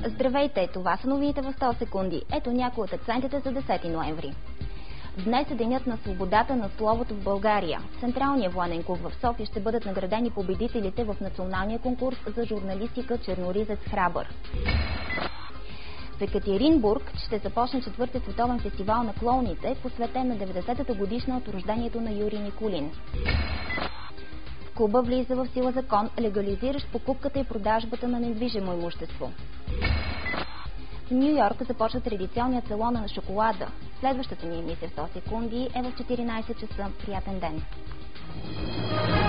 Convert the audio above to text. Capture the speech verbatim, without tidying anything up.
Здравейте, това са новините в сто секунди. Ето някои от акцентите за десети ноември. Днес е денят на свободата на словото в България. В Централния военен клуб в София ще бъдат наградени победителите в националния конкурс за журналистика "Черноризец храбър". В Екатеринбург ще започне четвърти световен фестивал на клоуните, посветен на деветдесетата годишна от рождението на Юрий Никулин. В Куба влиза в сила закон, легализиращ покупката и продажбата на недвижимо имущество. В Ню Йорк започва традиционният салон на шоколада. Следващата ни емисия в сто секунди е в четиринайсет часа. Приятен ден!